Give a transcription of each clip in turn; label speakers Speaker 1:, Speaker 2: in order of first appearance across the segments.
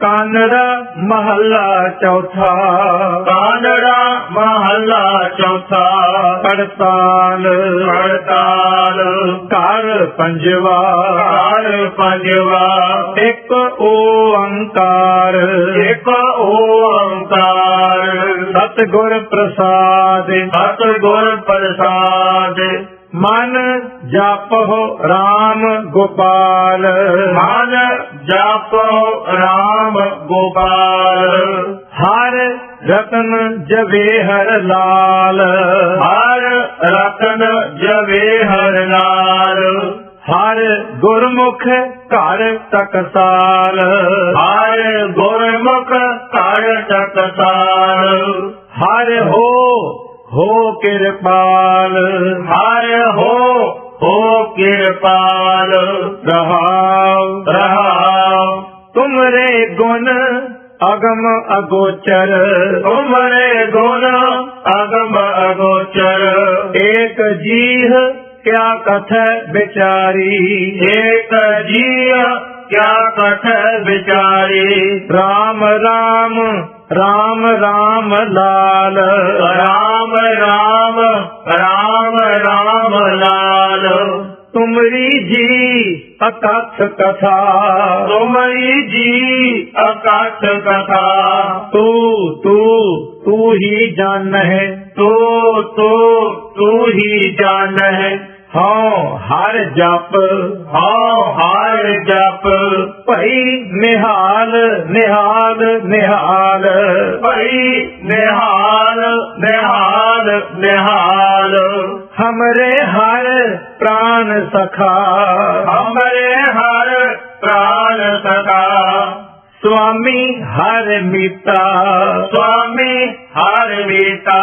Speaker 1: ਕਾਨੜਾ ਮਹੱਲਾ ਚੌਥਾ।
Speaker 2: ਕਾਨੜਾ ਮਹੱਲਾ ਚੌਥਾ।
Speaker 1: ਪੜਤਾਲ
Speaker 2: ਪੜਤਾਲ
Speaker 1: ਘਰ ਪੰਜਵਾ।
Speaker 2: ਘਰ ਪੰਜਵਾ।
Speaker 1: ਇੱਕ ਓੰਕਾਰ
Speaker 2: ਇੱਕ ਓੰਕਾਰ
Speaker 1: ਸਤਿਗੁਰ ਪ੍ਰਸਾਦਿ।
Speaker 2: ਸਤਿਗੁਰ ਪ੍ਰਸਾਦਿ।
Speaker 1: ਮਨ ਜਪਹੁ ਰਾਮ ਗੋਪਾਲ।
Speaker 2: ਮਨ ਜਪੋ ਰਾਮ ਗੋਪਾਲ।
Speaker 1: ਹਰ ਰਤਨ ਜਵੇਹਰ ਲਾਲ।
Speaker 2: ਹਰ ਰਤਨ ਜਵੇਹਰ ਲਾਲ।
Speaker 1: ਹਰ ਗੁਰਮੁਖ ਘਰ ਟਕਸਾਲ।
Speaker 2: ਹਰ ਗੁਰਮੁਖ ਘਰ ਟਕਸਾਲ।
Speaker 1: ਹਰ ਹੋ ਕਿਰਪਾਲ।
Speaker 2: ਹਰ ਹੋ ਕਿਰਪਾਲ।
Speaker 1: ਰਹਾਉ
Speaker 2: ਰਹਾਉ
Speaker 1: ਤੁਮਰੇ ਗੁਣ ਅਗਮ ਅਗੋਚਰ।
Speaker 2: ਤੁਮਰੇ ਗੁਣ ਅਗਮ ਅਗੋਚਰ।
Speaker 1: ਏਕ ਜੀਹ ਕਿਆ ਕਥੈ ਵਿਚਾਰੀ।
Speaker 2: ਏਕ ਜੀਅ ਕਿਆ ਕਥ ਵਿਚਾਰੀ।
Speaker 1: ਰਾਮ ਰਾਮ ਰਾਮ ਰਾਮ ਲਾਲ।
Speaker 2: ਰਾਮ ਰਾਮ ਰਾਮ ਰਾਮ ਲਾਲ।
Speaker 1: ਤੁਮਰੀ ਜੀ ਅਕਥ ਕਥਾ।
Speaker 2: ਤੁਮਰੀ ਜੀ ਅਕਥ ਕਥਾ।
Speaker 1: ਤੂ ਹੀ ਜਾਣਹਿ।
Speaker 2: ਤੂੰ ਹੀ ਜਾਣਹਿ।
Speaker 1: ਹਉ ਹਰ ਜਪ
Speaker 2: ਹਉ ਹਰ ਜਪ।
Speaker 1: ਭਈ ਨਿਹਾਲ ਨਿਹਾਲ ਨਿਹਾਲ।
Speaker 2: ਭਈ ਨਿਹਾਲ ਨਿਹਾਲ ਨਿਹਾਲ।
Speaker 1: ਹਮਰੇ ਹਰ ਪ੍ਰਾਨ ਸਖਾ।
Speaker 2: ਹਮਰੇ ਹਰ ਪ੍ਰਾਨ ਸਖਾ।
Speaker 1: ਸੁਆਮੀ ਹਰ ਮੀਤਾ।
Speaker 2: ਸੁਆਮੀ ਹਰ ਮੀਤਾ।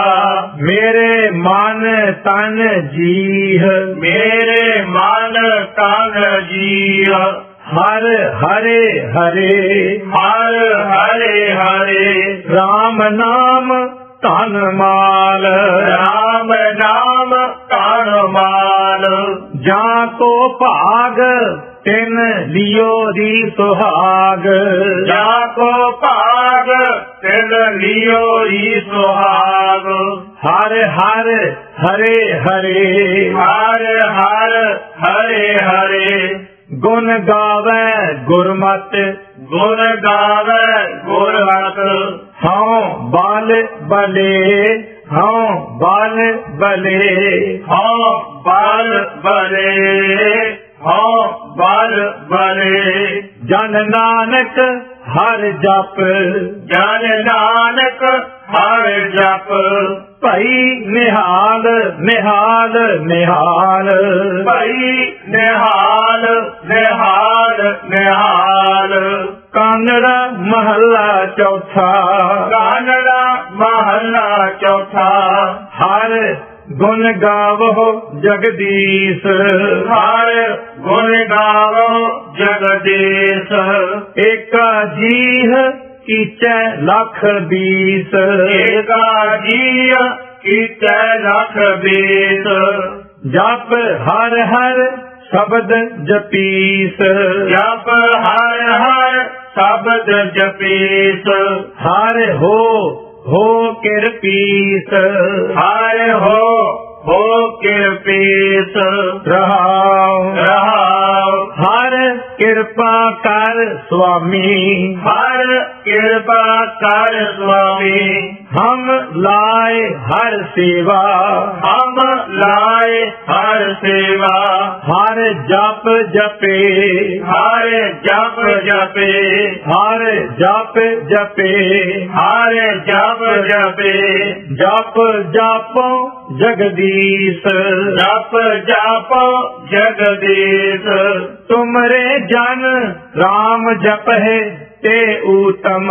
Speaker 1: ਮੇਰੇ ਮਨ ਤਨ ਜੀਹ।
Speaker 2: ਮੇਰੇ ਮਨ ਤਨ ਜੀਅ।
Speaker 1: ਹਰ ਹਰੇ ਹਰੇ।
Speaker 2: ਹਰ ਹਰੇ ਹਰੇ।
Speaker 1: ਰਾਮ ਨਾਮ ਧਨ ਮਾਲ।
Speaker 2: ਰਾਮ ਨਾਮ ਧਨ ਮਾਲ।
Speaker 1: ਜਾਂ ਕੋ ਭਾਗ ਤਿਨ ਲਿਓ ਦੀ ਸੁਹਾਗ।
Speaker 2: ਜਾ ਕੋ ਭਾਗ ਤਿਨ ਲਿਓ ਹੀ ਸੁਹਾਗ।
Speaker 1: ਹਰ ਹਰ ਹਰੇ ਹਰੇ।
Speaker 2: ਹਰ ਹਰ ਹਰੇ ਹਰੇ।
Speaker 1: ਗੁਣ ਗਾਵੇ ਗੁਰਮਤਿ।
Speaker 2: ਗੁਣ ਗਾਵੇ ਗੁਰਮਤਿ।
Speaker 1: ਹਉ ਬਲ ਬਲੇ। ਹਉ ਬਲ ਬਲੇ।
Speaker 2: ਹਉ ਬਲ ਬਲੇ। ਹਉ ਬਲ ਬਲੇ।
Speaker 1: ਜਨ ਨਾਨਕ ਹਰ ਜਪ।
Speaker 2: ਜਨ ਨਾਨਕ ਹਰ ਜਪ।
Speaker 1: ਭਈ ਨਿਹਾਲ ਨਿਹਾਲ ਨਿਹਾਲ।
Speaker 2: ਭਈ ਨਿਹਾਲ ਨਿਹਾਲ ਨਿਹਾਲ।
Speaker 1: ਕਾਨੜਾ ਮਹੱਲਾ ਚੌਥਾ।
Speaker 2: ਕਾਨੜਾ ਮਹੱਲਾ ਚੌਥਾ।
Speaker 1: ਹਰ ਗੁਣ ਗਾਵੋ ਜਗਦੀਸ਼।
Speaker 2: ਹਰ ਗੁਣ ਗਾਵੋ ਜਗਦੀਸ਼।
Speaker 1: ਏਕਾ ਜੀਹ ਕੀਚੈ ਲੱਖ ਬੀਸ।
Speaker 2: ਏਕਾ ਜੀਅ ਕੀਚੈ ਲੱਖ ਬੀਸ।
Speaker 1: ਜਪ ਹਰ ਹਰ ਸ਼ਬਦ ਜਪੀਸ।
Speaker 2: ਜਪ ਹਰ ਹਰ ਸ਼ਬਦ ਜਪੀਸ।
Speaker 1: ਹਰ ਹੋ ਕਿਰਪੀਸ।
Speaker 2: ਹਰ ਹੋ ਕਿਰਪੀਸ।
Speaker 1: ਰਹਾਉ
Speaker 2: ਰਹਾਉ
Speaker 1: ਹਰ ਕਿਰਪਾ ਕਰ ਸੁਆਮੀ।
Speaker 2: ਹਰ ਕਿਰਪਾ ਕਰ ਸੁਆਮੀ।
Speaker 1: ਹਮ ਲਾਏ ਹਰ ਸੇਵਾ।
Speaker 2: ਹਮ ਲਾਏ ਹਰ ਸੇਵਾ।
Speaker 1: ਹਰ ਜਪ ਜਪੇ।
Speaker 2: ਹਰ ਜਪ ਜਪੇ।
Speaker 1: ਹਰ ਜਪ ਜਪੇ।
Speaker 2: ਹਰ ਜਪ ਜਪੇ।
Speaker 1: ਜਪ ਜਪੋ ਜਗਦੀਸ਼।
Speaker 2: ਜਪ ਜਪ ਜਗਦੀਸ਼।
Speaker 1: ਤੁਮਰੇ ਜਨ ਰਾਮ ਜਪਹਿ ਤੇ ਊਤਮ।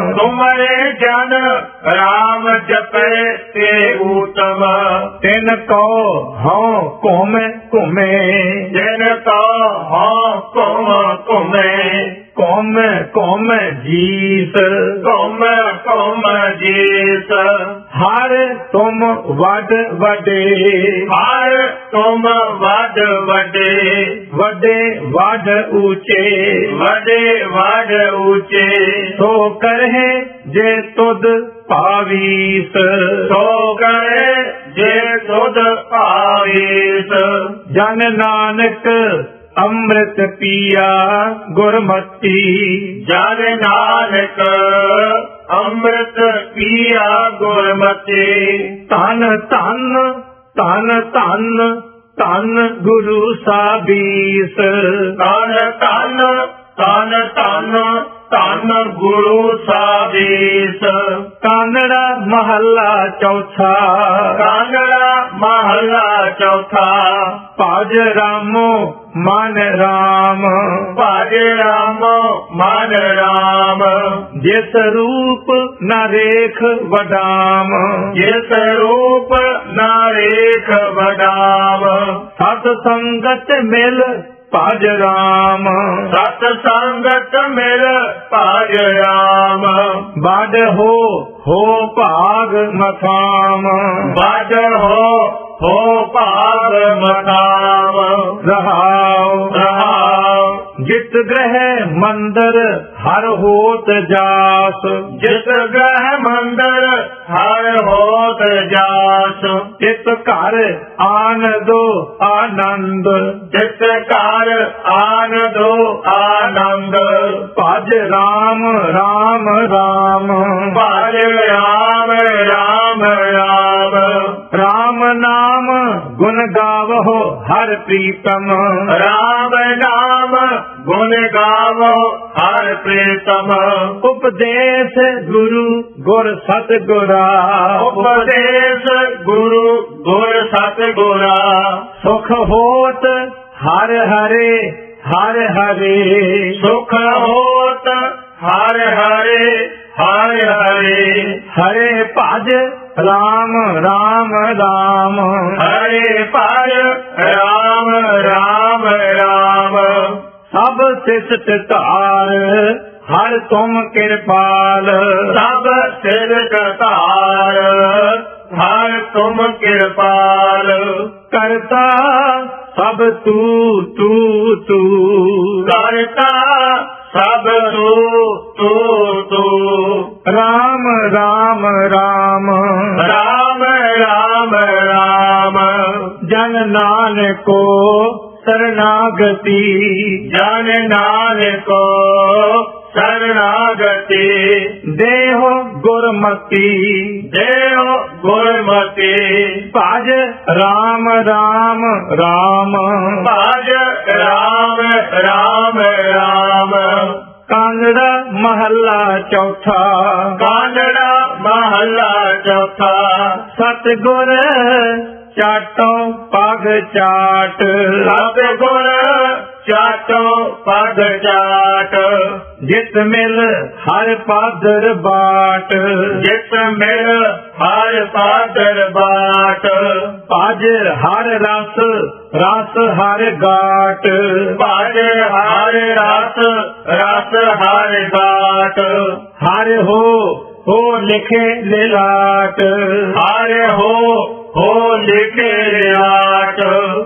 Speaker 2: ਤੁਮਰੇ ਜਨ ਰਾਮ ਜਪੇ ਤੇ ਊਤਮ।
Speaker 1: ਤਿਨ ਕੋ ਹਉ ਘੁਮੇ।
Speaker 2: ਜਿਨ ਕੋ ਹਉ ਘੁਮ ਘੁਮੇ।
Speaker 1: ਕੌਮ ਕੌਮ ਜੀਸ,
Speaker 2: ਕੌਮ ਕੌਮ ਜੀਸ,
Speaker 1: ਹਰ ਤੁਮ ਵੱਡ ਵੱਡੇ,
Speaker 2: ਹਰ ਤੁਮ ਵੱਡ ਵੱਡੇ,
Speaker 1: ਵੱਡੇ ਵੱਡ ਉੱਚੇ,
Speaker 2: ਵੱਡੇ ਵੱਡ ਉੱਚੇ,
Speaker 1: ਸੋ ਕਰਹਿ ਜੇ ਤੁਧ ਭਾਵੀਸ,
Speaker 2: ਸੋ ਕਰੇ ਜੇ ਤੁਧ ਭਾਵੀਸ,
Speaker 1: ਜਨ ਨਾਨਕ ਅੰਮ੍ਰਿਤ ਪੀਆ ਗੁਰਮਤੀ,
Speaker 2: ਜਨ ਨਾਨਕ ਅੰਮ੍ਰਿਤ ਪੀਆ ਗੁਰਮਤਿ,
Speaker 1: ਧਨ ਧਨ ਧਨ ਧਨ ਧਨ ਗੁਰੂ ਸਾਬੀਸ,
Speaker 2: ਧਨ ਧਨ ਧਨ ਧਨ ਧਨ ਗੁਰੂ ਸਾਬੀਸ,
Speaker 1: ਕਾਨੜਾ ਮਹੱਲਾ ਚੌਥਾ,
Speaker 2: ਕਾਂਗੜਾ ਮਹੱਲਾ ਚੌਥਾ,
Speaker 1: ਭਜ ਰਾਮੋ ਮਨ ਰਾਮ,
Speaker 2: ਭਜ ਰਾਮ ਮਨ ਰਾਮ,
Speaker 1: ਜਿਸ ਰੂਪ ਨ ਰੇਖ ਵਡਾਮ,
Speaker 2: ਜਿਸ ਰੂਪ ਨਾਰੇਖ ਵਡਾਮ,
Speaker 1: ਸਤ ਸੰਗਤ ਮਿਲ ਭਜ ਰਾਮ,
Speaker 2: ਸਤ ਸੰਗਤ ਮਿਲ ਭਜ ਰਾਮ,
Speaker 1: ਬੜ ਹੋ ਭਾਗ ਮਥਾਮ,
Speaker 2: ਵੱਡ ਹੋ ਭਾਗ ਮਥਾਮ,
Speaker 1: ਰਹਾਉ
Speaker 2: ਰਹਾਉ,
Speaker 1: ਜਿਤ ਗ੍ਰਹਿ ਮੰਦਰ ਹਰ ਹੋਤ ਜਾਸ,
Speaker 2: ਜਿਤ ਗ੍ਰਹਿ ਮੰਦਰ ਹਰ ਹੋਤ ਜਾਸ,
Speaker 1: ਤਿਤ ਘਰ ਆਨੰਦੋ ਆਨੰਦ,
Speaker 2: ਜਿਤ ਘਰ ਆਨੰਦੋ ਆਨੰਦ,
Speaker 1: ਭਜ ਰਾਮ ਰਾਮ ਰਾਮ,
Speaker 2: ਭਜ ਰਾਮ ਰਾਮ ਰਾਮ,
Speaker 1: ਰਾਮ ਨਾਮ ਗੁਣ ਗਾਵਹੁ ਹਰ ਪ੍ਰੀਤਮ,
Speaker 2: ਰਾਮ ਨਾਮ ਗੁਣ ਗਾਵੋ ਹਰ ਪ੍ਰੀਤਮ,
Speaker 1: ਉਪਦੇਸ਼ ਗੁਰੂ ਗੁਰ ਸਤਿਗੁਰਾ,
Speaker 2: ਉਪਦੇਸ਼ ਗੁਰੂ ਗੁਰ ਸਤਿਗੁਰਾ,
Speaker 1: ਸੁਖ ਹੋਤ ਹਰ ਹਰੇ ਹਰ ਹਰੇ,
Speaker 2: ਸੁਖ ਹੋਤ ਹਰ ਹਰੇ ਹਰ ਹਰੇ,
Speaker 1: ਹਰੇ ਭਜ ਰਾਮ ਰਾਮ ਰਾਮ,
Speaker 2: ਹਰੇ ਭਜ ਰਾਮ ਰਾਮ ਰਾਮ,
Speaker 1: ਸਭ ਸਿਸ਼ਟ ਧਾਰ ਹਰ ਤੁਮ ਕਿਰਪਾਲ,
Speaker 2: ਸਭ ਸਿਰਕ ਧਾਰ ਹਰ ਤੁਮ ਕਿਰਪਾਲ,
Speaker 1: ਕਰਤਾ ਸਭ ਤੂ ਤੂ ਤੂ,
Speaker 2: ਕਰਤਾ ਸਭ ਤੂ
Speaker 1: ਰਾਮ ਰਾਮ ਰਾਮ,
Speaker 2: ਰਾਮ ਰਾਮ ਰਾਮ,
Speaker 1: ਜਨ ਨਾਨਕੋ ਸਰਨਾਗਤੀ,
Speaker 2: ਜਨ ਨਾਨਕੋ ਸਰਨਾਗਤੀ,
Speaker 1: ਦੇਹੁ ਗੁਰਮਤੀ,
Speaker 2: ਦੇਹੁ ਗੁਰਮਤਿ,
Speaker 1: ਭਜ ਰਾਮ ਰਾਮ ਰਾਮ,
Speaker 2: ਭਜ ਰਾਮ ਰਾਮ ਰਾਮ,
Speaker 1: ਕਾਂਗੜਾ ਮਹੱਲਾ ਚੌਥਾ,
Speaker 2: ਕਾਂਗੜਾ ਮਹੱਲਾ ਚੌਥਾ,
Speaker 1: ਸਤਿਗੁਰ ਚਾਟੋ ਪਗ ਚਾਟ,
Speaker 2: ਸਤਿਗੁਰ ਚਾਟੋ ਪਗ ਚਾਟ,
Speaker 1: ਜਿਤ ਮਿਲ ਹਰ ਪਾਦਰ ਬਾਟ,
Speaker 2: ਜਿਤ ਮਿਲ ਹਰ ਪਾਦਰ ਬਾਟ,
Speaker 1: ਭਜ ਹਰ ਰਸ ਰਸ ਹਰ ਗਾਟ,
Speaker 2: ਭਜ ਹਰ ਰਸ ਰਸ ਹਰ ਗਾਟ,
Speaker 1: ਹਰ ਹੋ ਲਿਖੇ ਲਿਲਾਟ,
Speaker 2: ਹਰ ਹੋ ਲਿਖੇ ਆਟ,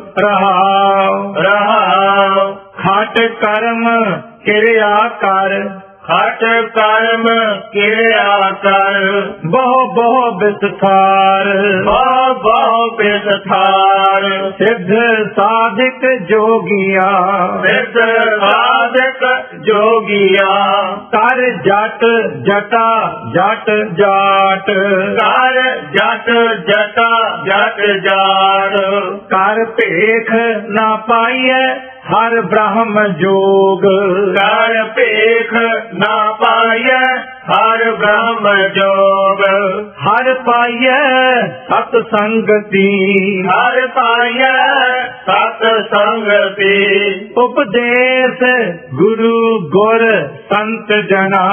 Speaker 1: ਰਹਾਉ
Speaker 2: ਰਹਾਉ,
Speaker 1: ਖਟ ਕਰਮ ਕਿਰਿਆ ਕਰ,
Speaker 2: ਖਟ ਕਰਮ ਕਿਰਿਆ ਕਰ,
Speaker 1: ਬਹੁ ਵਿਸਥਾਰ,
Speaker 2: ਬਹੁ ਬਿਸਥਾਰ,
Speaker 1: ਸਿੱਧ ਸਾਧਿਕ ਜੋਗੀਆਂ,
Speaker 2: ਸਿੱਧ ਸਾਧਕ ਜੋਗੀਆ,
Speaker 1: ਕਰ ਜਟ ਜਟਾ ਜਟ ਜਾਟ,
Speaker 2: ਕਰ ਜਟ ਜਟਾ ਜਟ ਜਾਟ,
Speaker 1: ਕਰ ਭੇਖ ਨਾ ਪਾਈਐ ਹਰ ਬ੍ਰਹਮ ਜੋਗ,
Speaker 2: ਕਰ ਭੇਖ ਨਾ ਪਾਈਐ ਹਰ ਬ੍ਰਹਮ ਜੋਗ,
Speaker 1: ਹਰ ਪਾਈਐ ਸਤ ਸੰਗਤੀ,
Speaker 2: ਹਰ ਪਾਈਐ ਸਤ ਸੰਗਤੀ,
Speaker 1: ਉਪਦੇਸ਼ ਗੁਰੂ ਗੁਰ ਸੰਤ ਜਨਾ,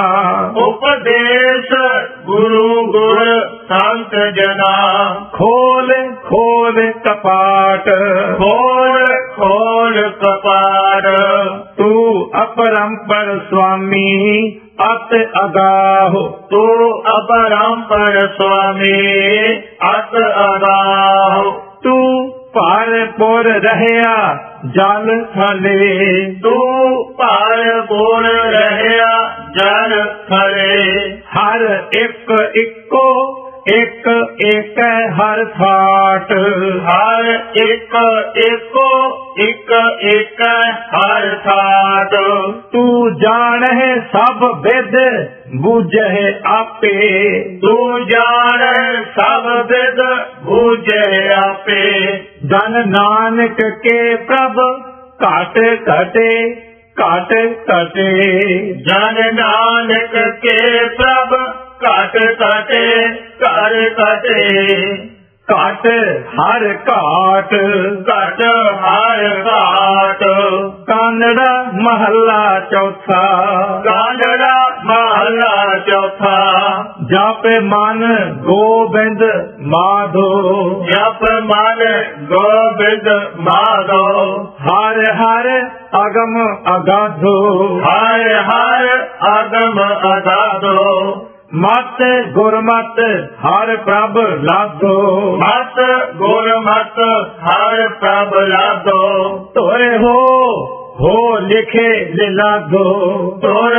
Speaker 2: ਉਪਦੇਸ਼ ਗੁਰੂ ਗੁਰ ਸੰਤ ਜਨਾ,
Speaker 1: ਖੋਲ ਕਪਾਟ,
Speaker 2: ਖੋਲ ਖੋਲ ਕਪਾਰ।
Speaker 1: ਤੂੰ ਅਪਰੰਪਰ ਸੁਆਮੀ ਅਤ ਅਗਾਹ।
Speaker 2: ਤੂੰ ਅਪਰੰਪਰ ਸੁਆਮੀ ਅਤ ਅਗਾਹ।
Speaker 1: ਤੂੰ ਭਰਪੂਰ ਰਹਿਆ ਜਲ ਥਲੇ।
Speaker 2: ਤੂੰ ਭਰਪੂਰ ਰਹਿਆ ਜਲ ਥਲੇ।
Speaker 1: ਹਰ ਇੱਕ ਇੱਕੋ ਇੱਕ ਇੱਕ ਹਰ ਥਾਟ।
Speaker 2: ਹਰ ਇੱਕ ਇੱਕੋ ਇੱਕ ਇੱਕ ਹਰ ਥਾਟ।
Speaker 1: ਤੂੰ ਜਾਣਹਿ ਸਭ ਵਿਦ ਬੂਝਹਿ ਆਪੇ।
Speaker 2: ਤੂੰ ਜਾਣ ਸਭ ਵਿਦ ਬੂਝੇ ਆਪੇ।
Speaker 1: ਜਨ ਨਾਨਕ ਕੇ ਪ੍ਰਭ ਘਟ ਘਟੇ ਘਟ ਘਟੇ।
Speaker 2: ਜਨ ਨਾਨਕ ਕੇ ਪ੍ਰਭ ਘਟ ਘਟੇ ਘਰ ਘਟੇ।
Speaker 1: ਘਟ ਹਰ ਘਾਟ
Speaker 2: ਘਟ ਹਰ ਘਾਟ।
Speaker 1: ਕਾਨੜਾ ਮਹੱਲਾ ਚੌਥਾ।
Speaker 2: ਕਾਂਗੜਾ ਮਹਲਾ ਚੌਥਾ।
Speaker 1: ਜਪ ਮਨ ਗੋਬਿੰਦ ਮਾਧੋ।
Speaker 2: ਜਪ ਮਨ ਗੋਬਿੰਦ ਮਾਧੋ।
Speaker 1: ਹਰ ਹਰ ਅਗਮ ਅਗਾਧੋ।
Speaker 2: ਹਰ ਹਰ ਅਗਮ ਅਗਾਧੋ।
Speaker 1: ਮਤ ਗੁਰਮਤ ਹਰ ਪ੍ਰਭ ਲਾਧੋ।
Speaker 2: ਮਤ ਗੁਰਮਤ ਹਰ ਪ੍ਰਭ ਲਾਧੋ।
Speaker 1: ਤੋਰੇ ਹੋ ਲਿਖੇ ਲਿਲਾਧੋ।
Speaker 2: ਤੁਰ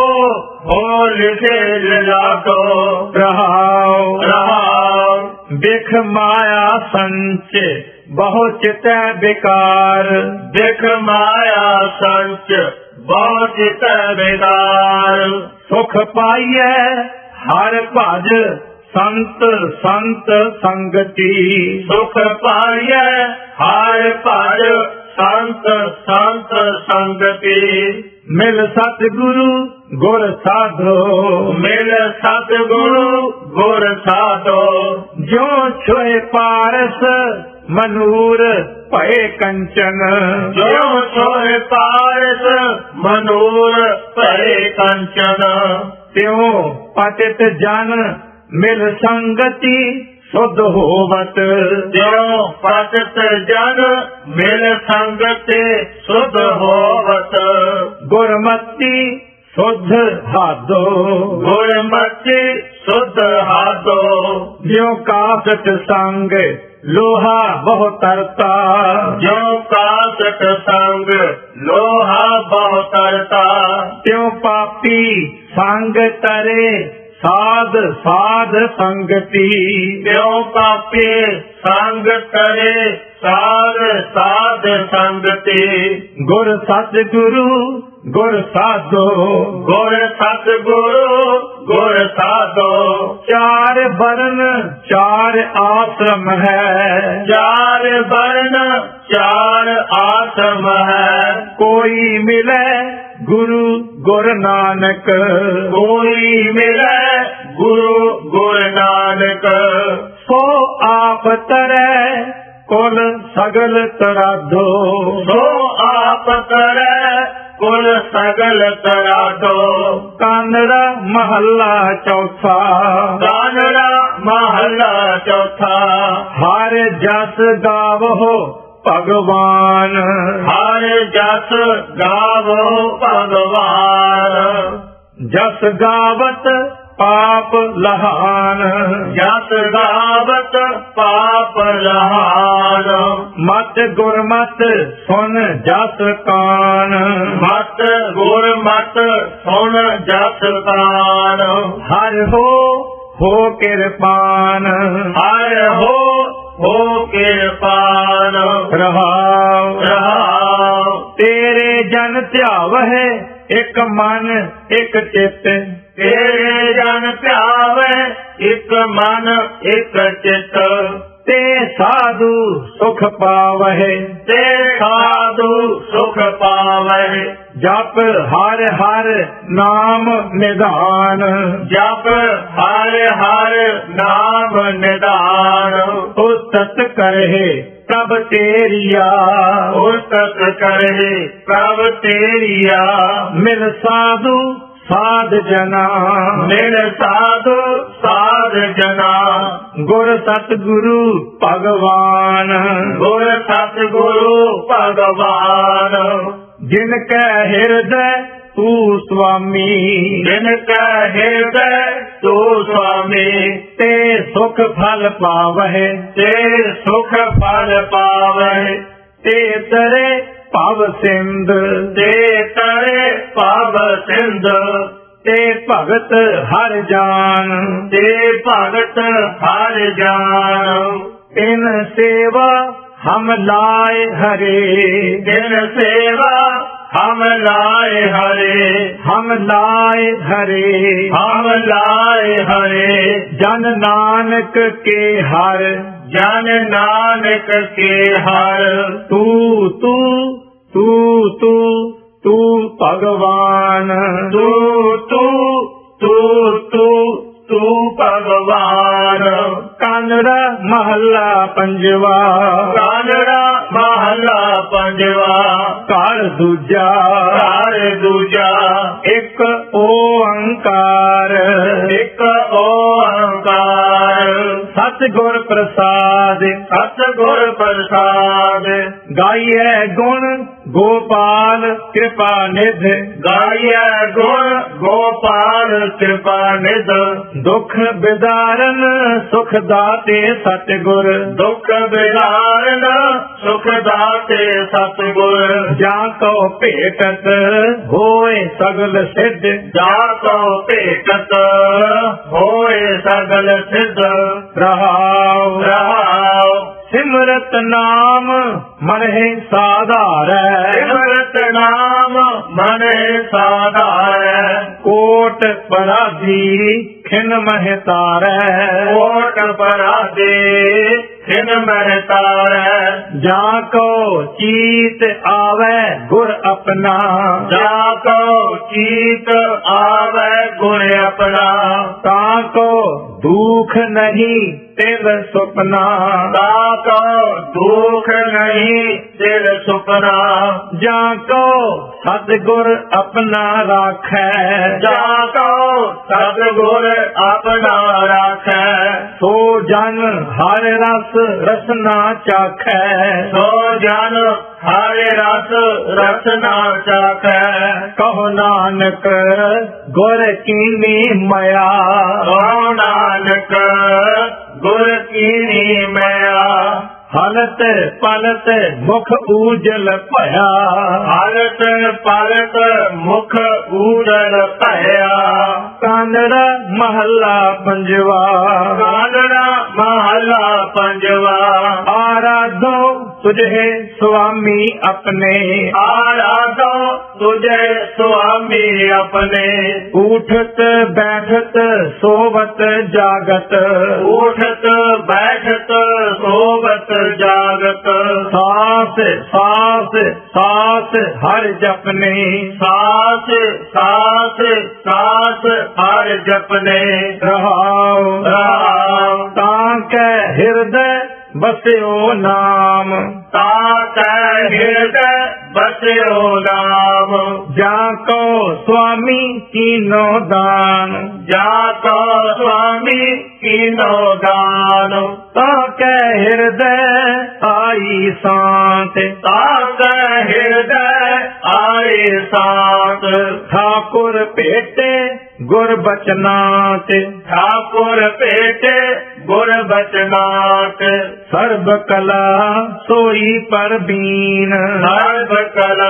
Speaker 2: ਹੋ ਲਿਖੇ ਲਾਧੋ।
Speaker 1: ਰਹਾਉ
Speaker 2: ਰਹਾਉ।
Speaker 1: ਬਿਖ ਮਾਇਆ ਸੰਚ ਬਹੁ ਚਿਤੈ ਵਿਕਾਰ।
Speaker 2: ਦਿਖ ਮਾਇਆ ਸੰਚ ਬਹੁਤ ਚਿਤੈ ਬੇਦਾਰ।
Speaker 1: ਸੁਖ ਪਾਈਐ ਹਰ ਭਜ ਸੰਤ ਸੰਤ ਸੰਗਤੀ।
Speaker 2: ਸੁਖ ਪਾਈਐ ਹਰ ਭਜ ਸੰਤ ਸੰਤ ਸੰਗਤੀ।
Speaker 1: ਮਿਲ ਸਤਿਗੁਰੂ ਗੁਰ ਸਾਧੋ।
Speaker 2: ਮਿਲ ਸਤਿਗੁਰੂ ਗੁਰ ਸਾਧੋ।
Speaker 1: ਜਿਉ ਛੋਏ ਪਾਰਸ ਮਨੂਰ ਭਏ ਕੰਚਨ।
Speaker 2: ਜਿਉ ਸੋਇ ਪਾਰਸ ਮਨੂਰ ਭਏ ਕੰਚਨ।
Speaker 1: ਤਿਉ ਪਤਿਤ ਜਨ ਮਿਲ ਸੰਗਤੀ ਸੁਧ ਹੋਵਤ।
Speaker 2: ਜਿਉ ਪਤਿਤ ਜਨ ਮਿਲ ਸੰਗਤੇ ਸੁਧ ਹੋਵਤ।
Speaker 1: ਗੁਰਮਤੀ ਸੁਧ ਹਾਦੋ।
Speaker 2: ਗੁਰਮਤਿ ਸੁਧ ਹਾਦੋ।
Speaker 1: ਜਿਉ ਕਾਸਟ ਸੰਗ ਲੋਹਾ ਬਹੁ ਤਰਤਾ।
Speaker 2: ਜਿਉ ਕਾਸਟ ਸੰਗ ਲੋਹਾ ਬਹੁ ਤਰਤਾ।
Speaker 1: ਤਿਉ ਪਾਪੀ ਸੰਗ ਤਰੇ ਸਾਧ ਸਾਧ ਸੰਗਤੀ।
Speaker 2: ਤਿਉ ਪਾਪੇ ਸੰਗ ਕਰੇ ਸਾਧ ਸਾਧ ਸੰਗਤੀ।
Speaker 1: ਗੁਰ ਸਤਿਗੁਰੂ ਗੁਰ ਸਾਧੋ।
Speaker 2: ਗੁਰ ਸਤਿਗੁਰੂ ਗੁਰ ਸਾਧੋ।
Speaker 1: ਚਾਰ ਵਰਨ ਚਾਰ ਆਸ਼ਰਮ ਹੈ।
Speaker 2: ਚਾਰ ਵਰਨ ਚਾਰ ਆਸਮ ਹੈ।
Speaker 1: ਕੋਈ ਮਿਲੇ ਗੁਰੂ ਗੁਰ ਨਾਨਕ।
Speaker 2: ਕੋਈ ਮਿਲੇ ਗੁਰੂ ਗੁਰ ਨਾਨਕ।
Speaker 1: ਸੋ ਆਪ ਤਰੈ ਕੁਲ ਸਗਲ ਤਰਾਧੋ।
Speaker 2: ਸੋ ਆਪ ਕਰੈ ਕੁਲ ਸਗਲ ਤਰਾਧੋ।
Speaker 1: ਕਾਨੜਾ ਮਹੱਲਾ ਚੌਥਾ।
Speaker 2: ਕਾਨੜਾ ਮਹੱਲਾ ਚੌਥਾ।
Speaker 1: ਹਰ ਜਸ ਗਾਵੋ ਭਗਵਾਨ।
Speaker 2: ਹਰ ਜਸ ਗਾਵੋ ਭਗਵਾਨ।
Speaker 1: ਜਸ ਗਾਵਤ ਪਾਪ ਲਹਾਨ।
Speaker 2: ਜਸ ਗਾਵਤ ਪਾਪ ਲਹਾਨ।
Speaker 1: ਮਤ ਗੁਰਮਤ ਸੁਨ ਜਸ ਕਾਨ।
Speaker 2: ਮਤ ਗੁਰਮਤ ਸੁਣ ਜਸ ਕਾਨ।
Speaker 1: ਹਰ ਹੋ ਕਿਰਪਾਨ।
Speaker 2: ਹਰ ਹੋ ਕਿਰਪਾਨ।
Speaker 1: ਰਹਾਉ
Speaker 2: ਰਹਾਉ।
Speaker 1: ਤੇਰੇ ਜਨ ਧਿਆਵਹਿ ਇੱਕ ਮਨ ਇੱਕ ਚਿੱਤ।
Speaker 2: ਤੇਰੇ ਜਨ ਧਿਆਵੈ ਇੱਕ ਮਨ ਇੱਕ ਚਿਤ।
Speaker 1: ਤੇ ਸਾਧੂ ਸੁਖ ਪਾਵਹਿ।
Speaker 2: ਤੇ ਸਾਧੂ ਸੁਖ ਪਾਵੈ।
Speaker 1: ਜਪ ਹਰ ਹਰ ਨਾਮ ਨਿਧਾਨ।
Speaker 2: ਜਪ ਹਰ ਹਰ ਨਾਮ ਨਿਧਾਨ।
Speaker 1: ਉਸਤਤ ਕਰਹਿ ਪ੍ਰਭ ਤੇਰੀਆ।
Speaker 2: ਉਸਤਤ ਕਰੇ ਪ੍ਰਭ ਤੇਰੀਆ।
Speaker 1: ਮਿਲ ਸਾਧੂ ਸਾਧ ਜਨਾ।
Speaker 2: ਮਿਲ ਸਾਧੂ ਸਾਧ ਜਨਾ
Speaker 1: ਗੁਰ ਸਤਿਗੁਰੂ ਭਗਵਾਨ
Speaker 2: ਗੁਰ ਸਤਿਗੁਰੂ ਭਗਵਾਨ
Speaker 1: ਜਿਨ ਕੈ ਹਿਰਦੈ ਤੂੰ ਸੁਆਮੀ
Speaker 2: ਜਿਨ ਕੈ ਹਿਰਦੈ ਤੂੰ ਸੁਆਮੀ
Speaker 1: ਤੇ ਸੁਖ ਫਲ ਪਾਵਹਿ
Speaker 2: ਤੇ ਸੁਖ ਫਲ ਪਾਵਹਿ
Speaker 1: ਤੇ ਤਰੇ ਭਵ ਸਿੰਧ
Speaker 2: ਤੇ ਤਰੇ ਭਵ ਸਿੰਧ
Speaker 1: ਤੇ ਭਗਤ ਹਰਿ ਜਾਨ
Speaker 2: ਤੇ ਭਗਤ ਹਰ ਜਾਨ
Speaker 1: ਤਿਨ ਸੇਵਾ ਹਮ ਲਾਏ ਹਰੇ
Speaker 2: ਜਿਨ ਸੇਵਾ ਹਮ ਲਾਏ ਹਰੇ
Speaker 1: ਹਮ ਲਾਏ ਹਰੇ
Speaker 2: ਹਮ ਲਾਏ ਹਰੇ
Speaker 1: ਜਨ ਨਾਨਕ ਕੇ ਹਰ
Speaker 2: ਜਨ ਨਾਨਕ ਕੇ ਹਰ
Speaker 1: ਤੂੰ ਤੂੰ ਤੂੰ ਤੂੰ ਤੂੰ ਭਗਵਾਨ
Speaker 2: ਤੂੰ ਤੂੰ ਤੂੰ ਤੂੰ ਤੂੰ ਭਗਵਾਨ
Speaker 1: ਕਾਨੜਾ ਮਹੱਲਾ ਪੰਜਵਾ
Speaker 2: ਕਾਨੜਾ ਮਹੱਲਾ ਪੰਜਵਾ
Speaker 1: ਘਰ ਦੂਜਾ
Speaker 2: ਘਰ ਦੂਜਾ
Speaker 1: ਇੱਕ ਓੰਕਾਰ
Speaker 2: ਇੱਕ ਓੰਕਾਰ
Speaker 1: ਸਤਿਗੁਰ ਪ੍ਰਸਾਦ
Speaker 2: ਸਤਿਗੁਰ ਪ੍ਰਸਾਦ
Speaker 1: ਗਾਈਐ ਗੁਣ ਗੋਪਾਲ ਕਿਰਪਾ ਨਿਧ
Speaker 2: ਗਾਇਐ ਗੁਣ ਗੋਪਾਲ ਕਿਰਪਾ ਨਿਧ
Speaker 1: ਦੁਖ ਬਿਦਾਰਨ ਸੁਖ ਦਾਤੇ ਸਤਿਗੁਰ
Speaker 2: ਦੁਖ ਬਿਹਾਰਨ ਸੁਖ ਦਾਤੇ ਸਤਿਗੁਰ
Speaker 1: ਜਾਂ ਕੋ ਭੇਟਤ ਹੋਏ ਸਗਲ ਸਿੱਧ
Speaker 2: ਜਾ ਕੋ ਭੇਟਤ ਹੋਏ ਸਗਲ ਸਿੱਧ
Speaker 1: ਰਹਾਉ
Speaker 2: ਰਹਾਉ
Speaker 1: ਸਿਮਰਤ ਨਾਮ ਮਨਹਿ ਸਾਧਾਰੈ
Speaker 2: ਸਿਮਰਤ ਨਾਮ ਮਨੇ ਸਾਧਾਰੈ
Speaker 1: ਕੋਟ ਪਰਾਧੀ ਖਿਨ ਮਹਿ ਤਾਰੈ
Speaker 2: ਕੋਟ ਪਰਾਦੇ ਖਿਨ ਮਹਿ ਤਾਰੈ
Speaker 1: ਜਾਂ ਕੋ ਚੀਤ ਆਵੈ ਗੁਰ ਆਪਣਾ
Speaker 2: ਜਾ ਕੋ ਚੀਤ ਆਵੈ ਗੁਣ ਆਪਣਾ
Speaker 1: ਤਾਂ ਕੋ ਦੁਖ ਨਹੀਂ ਤਿਲ ਸੁਪਨਾ
Speaker 2: ਤਾ ਕੋ ਦੁਖ ਨਹੀਂ ਦਿਲ ਸੁਪਨਾ
Speaker 1: ਜਾਂ ਕੋ ਸਤਿਗੁਰ ਆਪਣਾ ਰਾਖੈ
Speaker 2: ਜਾ ਕੋ ਸਤਿਗੁਰ ਆਪਣਾ ਰਾਖੈ
Speaker 1: ਸੋ ਜਨ ਹਰ ਰਸ ਰਸਨਾ ਚਾਖੈ
Speaker 2: ਸੋ ਜਨ ਹਰਿ ਰਸ ਰਸਨਾ ਚਾਖੈ
Speaker 1: ਕਹੋ ਨਾਨਕ ਗੁਰ ਕੀਨੀ ਮਇਆ
Speaker 2: ਕਹੋ ਨਾਨਕ ਗੁਰ ਕੀਨੀ ਮਇਆ
Speaker 1: ਹਲਤ ਪਲਤ ਮੁਖ ਊਜਲ ਭਇਆ
Speaker 2: ਹਾਲਤ ਪਾਲਤ ਮੁਖ ਊਜਲ ਭਇਆ
Speaker 1: ਕਾਨੜਾ ਮਹੱਲਾ ਪੰਜਵਾ
Speaker 2: ਕਾਨੜਾ ਮਹੱਲਾ ਪੰਜਵਾ
Speaker 1: ਆਰਾਧੋ ਤੁਝੇ ਸੁਆਮੀ ਆਪਣੇ
Speaker 2: ਆਰਾਧੋ ਤੁਝੇ ਸੁਆਮੀ ਆਪਣੇ
Speaker 1: ਉਠਤ ਬੈਠਤ ਸੋਵਤ ਜਾਗਤ
Speaker 2: ਉਠਤ ਬੈਠਤ ਸੋਵਤ ਜਾਗਤ
Speaker 1: ਸਾਸ ਸਾਸ ਸਾਸ ਹਰ ਜਪਨੇ
Speaker 2: ਸਾਸ ਸਾਸ ਸਾਸ ਹਰ ਜਪਨੇ
Speaker 1: ਰਹਾਉ
Speaker 2: ਰਾਮ
Speaker 1: ਤਾਂ ਕੈ ਹਿਰਦੈ ਬਸਿਓ ਨਾਮ
Speaker 2: ਤਾ ਕੈ ਹਿਰਦੈ ਬਸਿਓ ਨਾਮ
Speaker 1: ਜਾਂ ਕੋ ਸੁਆਮੀ ਕੀਨੋ ਦਾਨ
Speaker 2: ਜਾ ਕੋ ਸੁਆਮੀ ਕੀਨੋ ਦਾਨ
Speaker 1: ਤਾਂ ਕੈ ਹਿਰਦੈ ਆਈ ਸ਼ਾਂਤ
Speaker 2: ਤਾ ਕੈ ਹਿਰਦੈ ਆਏ ਸਾਤ
Speaker 1: ਠਾਕੁਰ ਭੇਟੇ ਗੁਰ ਬਚਨਾਤ
Speaker 2: ਠਾਕੁਰ ਭੇਟੇ ਗੁਰ ਬਚਨਾਤ
Speaker 1: ਸਰਬ ਕਲਾ ਸੋਈ ਪਰਬੀਨ
Speaker 2: ਸਰਬ ਕਲਾ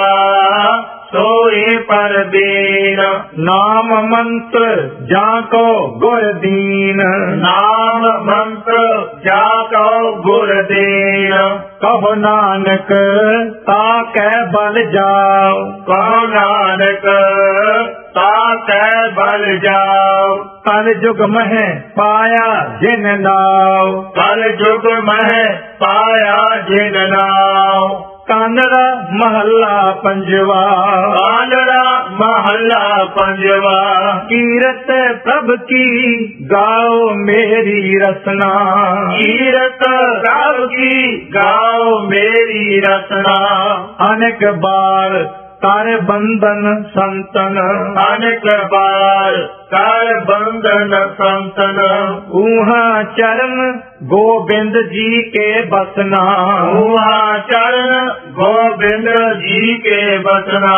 Speaker 2: ਸੋਈ ਪਰਬੀਨ
Speaker 1: ਨਾਮ ਮੰਤਰ ਜਾਂ ਕੋ ਗੁਰ ਦੀਨ
Speaker 2: ਨਾਮ ਮੰਤਰ ਜਾ ਕੋ ਗੁਰ ਦੀਨ
Speaker 1: ਕਹੋ ਨਾਨਕ ਤਾ ਕੈ ਬਲ ਜਾਓ
Speaker 2: ਕਹੋ ਨਾਨਕ ਤਾ ਕੈ ਬਲ ਜਾਓ
Speaker 1: ਕਲ ਜੁਗ ਮਹਿ ਪਾਇਆ ਜਿਨ ਨਾਉ
Speaker 2: ਕਲ ਜੁਗ ਮਹਿ ਪਾਇਆ ਜਿਨ ਨਾਉ
Speaker 1: ਕਾਨੜਾ ਮਹੱਲਾ ਪੰਜਵਾ
Speaker 2: ਕਾਨੜਾ ਮਹੱਲਾ ਪੰਜਵਾ
Speaker 1: ਕੀਰਤ ਪ੍ਰਭ ਕੀ ਗਾਓ ਮੇਰੀ ਰਸਨਾ
Speaker 2: ਕੀਰਤ ਪ੍ਰਭ ਕੀ ਗਾਓ ਮੇਰੀ ਰਸਨਾ
Speaker 1: ਅਨੇਕ ਬਾਰ ਕਰ ਬੰਧਨ ਸੰਤਨ,
Speaker 2: ਅਨੇਕ ਬਾਰ ਕਰ ਬੰਧਨ ਸੰਤਨ,
Speaker 1: ਊਹਾਂ ਚਰਨ ਗੋਬਿੰਦ ਜੀ ਕੇ ਬਸਨਾ,
Speaker 2: ਊਹਾਂ ਚਰਨ ਗੋਬਿੰਦ ਜੀ ਕੇ ਬਸਨਾ,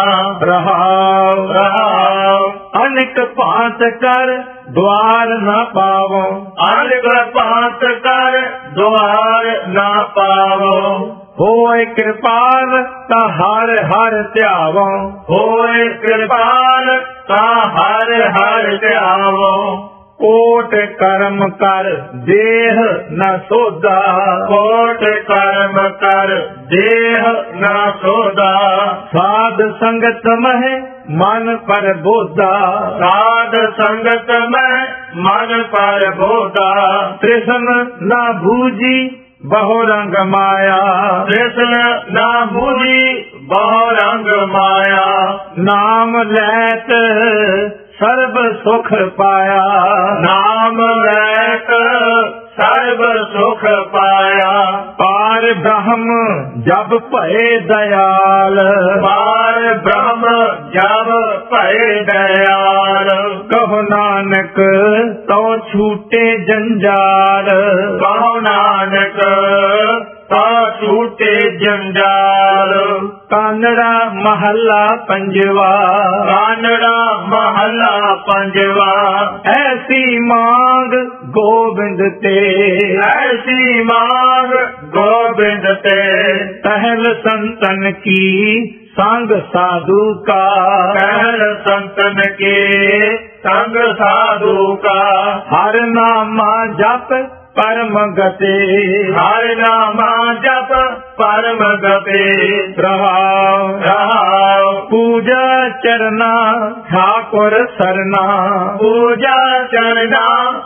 Speaker 1: ਰਹਾਉ
Speaker 2: ਰਹਾਉ
Speaker 1: ਅਨੇਕ ਭਾਂਤ ਕਰ ਦੁਆਰ ਨਾ ਪਾਵੋ,
Speaker 2: ਅਨੇਕ ਭਾਂਤ ਕਰ ਦੁਆਰ ਨਾ ਪਾਵੋ,
Speaker 1: ਹੋਏ ਕਿਰਪਾਲ ਤਾਂ ਹਰ ਹਰ ਧਿਆਵੋ,
Speaker 2: ਹੋਏ ਕਿਰਪਾਲ ਤਾਂ ਹਰ ਹਰ ਧਿਆਵੋ,
Speaker 1: ਕੋਟ ਕਰਮ ਕਰ ਦੇਹ ਨ ਸੋਧਾ,
Speaker 2: ਕੋਟ ਕਰਮ ਕਰ ਦੇਹ ਨਾ ਸੋਧਾ,
Speaker 1: ਸਾਧ ਸੰਗਤ ਮਹਿ ਮਨ ਪਰ ਬੋਧਾ,
Speaker 2: ਸਾਧ ਸੰਗਤ ਮੈਂ ਮਨ ਪਰ ਬੋਧਾ,
Speaker 1: ਤ੍ਰਿਸ਼ਨ ਨਾ ਬੂਝੀ ਬਹੁ ਰੰਗ ਮਾਇਆ,
Speaker 2: ਕ੍ਰਿਸ਼ਨ ਨਾ ਬੁਝੀ ਬਹੁ ਰੰਗ ਮਾਇਆ,
Speaker 1: ਨਾਮ ਲੈਤ ਸਰਬ ਸੁਖ ਪਾਇਆ,
Speaker 2: ਨਾਮ ਲੈਤ ਸਰਬ ਸੁਖ ਪਾਇਆ,
Speaker 1: ਪਾਰ ਬ੍ਰਹਮ ਜਬ ਭਏ ਦਇਆਲ,
Speaker 2: ਪਾਰ ਬ੍ਰਹਮ ਜਬ ਭਏ ਦਇਆਲ,
Speaker 1: ਕਹੋ ਨਾਨਕ ਤਉ ਛੂਟੇ ਜੰਜਾਲ,
Speaker 2: ਕਹੋ ਨਾਨਕ ਤਾਂ ਛੂਟੇ ਜੰਜਾਲ,
Speaker 1: ਕਾਨੜਾ ਮਹੱਲਾ ਪੰਜਵਾ,
Speaker 2: ਕਾਨੜਾ ਮਹੱਲਾ ਪੰਜਵਾ,
Speaker 1: ਐਸੀ ਮੰਗ ਗੋਬਿੰਦ ਤੇ,
Speaker 2: ਐਸੀ ਮੰਗ ਗੋਬਿੰਦ ਤੇ,
Speaker 1: ਪਹਿਲ ਸੰਤਨ ਕੀ ਸੰਗ ਸਾਧੂ ਕਾ,
Speaker 2: ਪਹਿਲ ਸੰਤਨ ਕੇ ਸੰਗ ਸਾਧੂ ਕਾ,
Speaker 1: ਹਰ ਨਾਮਾ ਜਪ ਪਰਮ ਗਤੇ,
Speaker 2: ਹਰ ਨਾਮਾ ਜਪ ਪਰਮ ਗਤੇ,
Speaker 1: ਰਹਾਉ
Speaker 2: ਰਹਾਉ
Speaker 1: ਪੂਜਾ ਚਰਨਾ ਠਾਕੁਰ ਸਰਨਾ,
Speaker 2: ਪੂਜਾ ਚਰਨਾ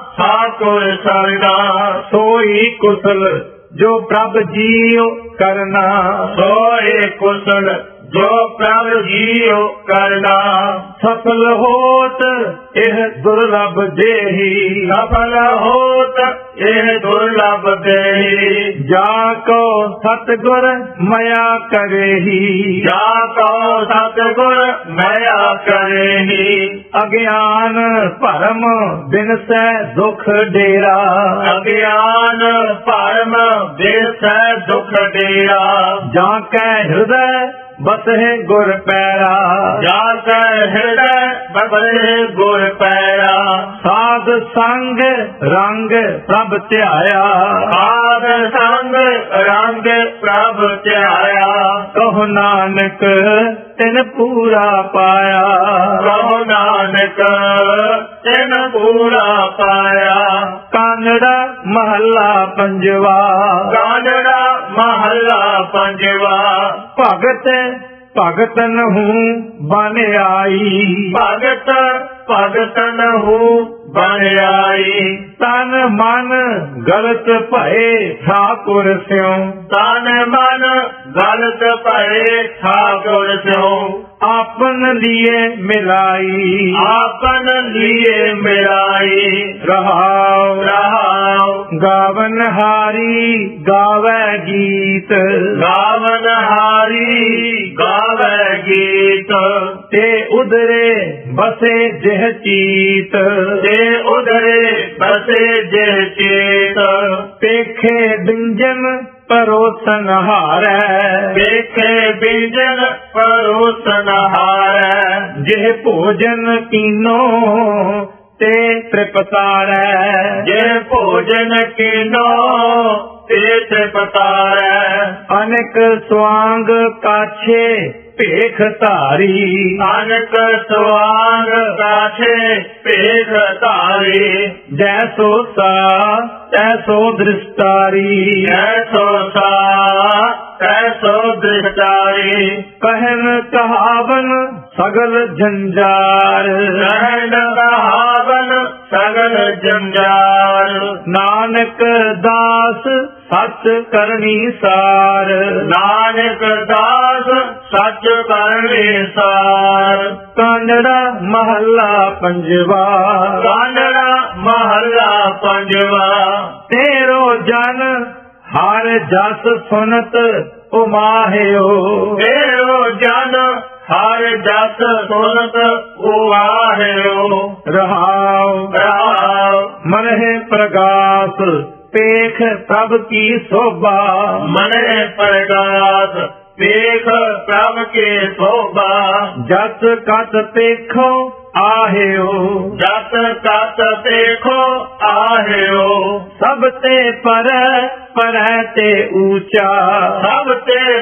Speaker 2: ਠਾਕੁਰ ਸਰਨਾ,
Speaker 1: ਸੋਈ ਕੁਸਲ ਜੋ ਪ੍ਰਭ ਜੀਉ ਕਰਨਾ,
Speaker 2: ਸੋਏ ਕੁਸਲ ਜੋ ਪ੍ਰਭ ਜੀਉ ਕਰਨਾ,
Speaker 1: ਸਫਲ ਹੋਤ ਇਹ ਦੁਰਲਭ ਦੇਹੀ,
Speaker 2: ਸਫਲ ਹੋਤ ਇਹ ਦੁਰਲਭ ਦੇਹੀ,
Speaker 1: ਜਾ ਕੋ ਸਤਿਗੁਰ ਮਇਆ ਕਰੇਹੀ,
Speaker 2: ਜਾ ਕੋ ਸਤਿਗੁਰ ਮਇਆ ਕਰੇਹੀ,
Speaker 1: ਅਗਿਆਨ ਭਰਮ ਬਿਨਸੈ ਦੁਖ ਡੇਰਾ,
Speaker 2: ਅਗਿਆਨ ਭਰਮ ਦੇਸੈ ਦੁਖ ਡੇਰਾ,
Speaker 1: ਜਾਂ ਕੈ ਹਿਰਦੈ ਬਸਹਿ ਗੁਰ ਪੈਰਾ,
Speaker 2: ਜਾ ਕੈ ਹਿਰਦੈ ਬਸਹਿ ਗੁਰ ਪੈਰਾ,
Speaker 1: ਸਾਧ ਸੰਗ ਰੰਗ ਪ੍ਰਭ ਧਿਆਇਆ,
Speaker 2: ਸਾਧ ਸੰਗ ਰੰਗ ਪ੍ਰਭ ਧਿਆਇਆ,
Speaker 1: ਕਹੋ ਨਾਨਕ ਤਿਨ ਪੂਰਾ ਪਾਇਆ,
Speaker 2: ਕਹੋ ਨਾਨਕ ਤਿਨ ਪੂਰਾ ਪਾਇਆ,
Speaker 1: ਕਾਨੜਾ ਮਹੱਲਾ ਪੰਜਵਾ,
Speaker 2: ਕਾਨੜਾ ਮਹੱਲਾ ਪੰਜਵਾ,
Speaker 1: ਭਗਤ ਭਗਤਨ ਹੂੰ ਬਨ ਆਈ,
Speaker 2: ਭਗਤ ਭਗਤਨ ਹੂੰ ਬਨ ਆਈ,
Speaker 1: ਤਨ ਮਨ ਗਲਤ ਭਏ ਠਾਕੁਰ ਸਿਉ,
Speaker 2: ਤਨ ਮਨ ਗਲਤ ਭਏ ਠਾਕੁਰ ਸਿਉ,
Speaker 1: ਆਪਨ ਲੀਏ ਮਿਲਾਈ,
Speaker 2: ਆਪਨ ਲੀਏ ਮਿਲਾਈ,
Speaker 1: ਰਹਾਉ
Speaker 2: ਰਹਾਉ
Speaker 1: ਗਾਵਨ ਹਾਰੀ ਗਾਵੈ ਗੀਤ,
Speaker 2: ਗਾਵਨ ਹਾਰੀ ਗਾਵੈ ਗੀਤ,
Speaker 1: ਤੇ ਉਦਰੇ ਬਸੇ ਜਿਹ ਚੀਤ,
Speaker 2: ਤੇ ਉਧਰੇ ਬਸੇ ਜੇ ਚੇਤ,
Speaker 1: ਪੇਖੇ ਬਿੰਜਨ ਪਰੋਸਨ ਹਾਰੈ,
Speaker 2: ਵੇਖੇ ਬਿਜਨ ਪਰੋਸਨ ਹਾਰੈ,
Speaker 1: ਜਿਹ ਭੋਜਨ ਕੀਨੋ ਤੇ ਤ੍ਰਿਪਤਾਰੈ,
Speaker 2: ਜੇ ਭੋਜਨ ਕੀਨੋ ਤੇ ਤ੍ਰਿਪਤਾਰੈ,
Speaker 1: ਅਨੇਕ ਸਵਾਂਗ ਕਾਛੇ ਭੇਖ ਧਾਰੀ,
Speaker 2: ਅਨਕ ਸਵਾਂਗ ਕਾਛੇ ਭੇਖ ਧਾਰੀ,
Speaker 1: ਜੈਸੋ ਸਾ ਤੈਸੋ ਦ੍ਰਿਸ਼ਟਾਰੀ,
Speaker 2: ਐਸੋ ਸਾ ਤੈਸੋ ਦ੍ਰਿਸ਼ਟਾਰੀ,
Speaker 1: ਕਹਿਨ ਕਹਾਵਨ ਸਗਲ ਜੰਜਾਰ,
Speaker 2: ਰਹਿਣ ਕਹਾਵਨ ਸਗਲ ਜੰਜਾਰ,
Speaker 1: ਨਾਨਕ ਦਾਸ ਸੱਚ ਕਰਨੀ ਸਾਰ,
Speaker 2: ਨਾਨਕ ਦਾਸ ਸੱਚ ਕਰਨੀ ਸਾਰ,
Speaker 1: ਕਾਨੜਾ ਮਹੱਲਾ ਪੰਜਵਾ,
Speaker 2: ਕਾਨੜਾ ਮਹੱਲਾ ਪੰਜਵਾ,
Speaker 1: ਤੇਰੋ ਜਨ ਹਰ ਜਸ ਸੁਨਤ ਉਮਾਹਿਓ,
Speaker 2: ਤੇਰੋ ਜਨ ਹਰ ਜਸ ਸੁਨਤ ਉਵਾਹਿਓ।
Speaker 1: ਰਹਾਉ
Speaker 2: ਰਹਾਉ
Speaker 1: ਮਨਹਿ ਪ੍ਰਗਾਸ ਪੇਖ ਪ੍ਰਭ ਕੀ ਸੋਭਾ।
Speaker 2: ਮਨਿ ਪ੍ਰਗਾਸ ਵੇਖ ਪ੍ਰਭ ਕੇ ਸੋਭਾ।
Speaker 1: ਜਸ ਕਤ ਪੇਖੋ ਆਹਿਓ।
Speaker 2: ਜਸ ਕਤ ਦੇਖੋ ਆਹਿਓ।
Speaker 1: ਸਭ ਤੇ ਪਰੈ ਤੇ ਊਚਾ।
Speaker 2: ਸਭ ਤੇ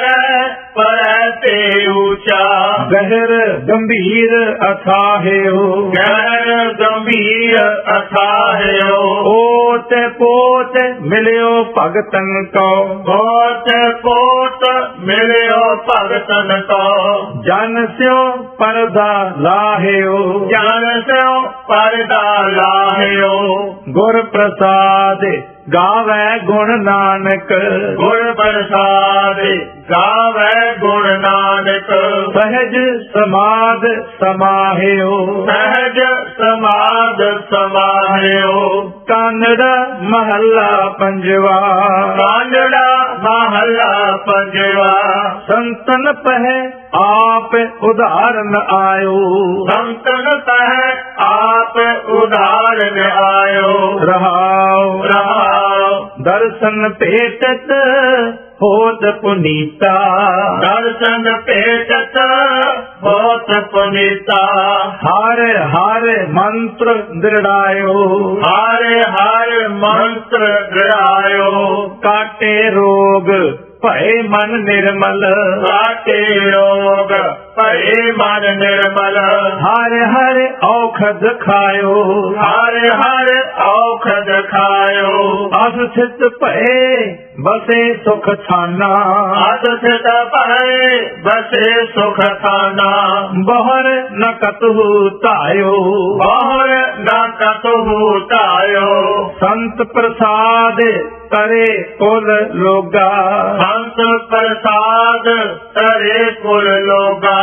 Speaker 2: ਪਰੈ ਤੇ ਊਚਾ।
Speaker 1: ਗਹਿਰ ਗੰਭੀਰ ਅਥਾਹਿਓ।
Speaker 2: ਗਹਿਰ ਗੰਭੀਰ ਅਥਾਹਿਓ।
Speaker 1: ਓਟ ਪੋਟ ਮਿਲਿਓ ਭਗਤਨ ਕੋ।
Speaker 2: ਬਹੁਤ ਪੋਤ ਮਿਲਿਓ ਭਗਤਨ ਕੋ।
Speaker 1: ਜਨ ਸਿਓ ਪਰਦਾ ਲਾਹਿਓ।
Speaker 2: ਜਨ ਸਿਓ ਪਰਦਾ ਲਾਹਿਓ।
Speaker 1: ਗੁਰ ਪ੍ਰਸਾਦ ਗਾਵੈ ਗੁਣ ਨਾਨਕ।
Speaker 2: ਗੁਰ ਪ੍ਰਸਾਦ ਗਾਵੈ ਗੁਣ ਨਾਨਕ।
Speaker 1: ਸਹਿਜ ਸਮਾਦ ਸਮਾਹਿਓ।
Speaker 2: ਸਹਿਜ ਸਮਾਦ ਸਮਾਹਿਓ।
Speaker 1: ਕਾਨੜਾ ਮਹੱਲਾ ਪੰਜਵਾ।
Speaker 2: ਕਾਂਡੜਾ ਮਹੱਲਾ ਪੰਜਵਾ।
Speaker 1: ਸੰਤਨ ਪਹਿ ਆਪ ਉਦਾਹਰਨ ਆਇਓ।
Speaker 2: ਸੰਤਨ ਤਹਿ ਆਪ ਉਦਾਹਰਨ ਆਇਓ।
Speaker 1: ਰਹਾਉ
Speaker 2: ਰਹਾਉ
Speaker 1: ਦਰਸ਼ਨ ਭੇਟਤ ਹੋਤ ਪੁਨੀਤਾ।
Speaker 2: ਦਰਸ਼ਨ ਭੇਟਤ ਬਹੁਤ ਪੁਨੀਤਾ।
Speaker 1: ਹਰ ਹਰ ਮੰਤਰ ਦ੍ਰਿੜਾਇਓ।
Speaker 2: ਹਰ ਹਰ ਮੰਤਰ ਦ੍ਰਿੜਾਇਓ।
Speaker 1: ਕਾਟੇ ਰੋਗ ਭਏ ਮਨ ਨਿਰਮਲ।
Speaker 2: ਕਾਟੇ ਰੋਗ ਭਏ ਮਨ ਨਿਰਮਲ।
Speaker 1: ਹਰ ਹਰ ਔਖਦ ਖਾਇਓ।
Speaker 2: ਹਰ ਹਰ ਔਖਦ ਖਾਇਓ।
Speaker 1: ਅਸ ਸਿਤ ਭਏ ਬਸੇ ਸੁਖ ਥਾਨਾ।
Speaker 2: ਅਸ ਸਿਤ ਭਏ ਬਸੇ ਸੁਖ ਥਾਨਾ।
Speaker 1: ਬਹਰ ਨ ਕਤਹੁ ਧਾਇਓ।
Speaker 2: ਬਾਹਰ ਨਾ ਕਤਹੁ ਧਾਇਓ।
Speaker 1: ਸੰਤ ਪ੍ਰਸਾਦ ਕਰੇ ਕੁਲ ਲੋਗਾ।
Speaker 2: ਸੰਤ ਪ੍ਰਸਾਦ ਤਰੇ ਕੁਲ ਲੋਗਾ।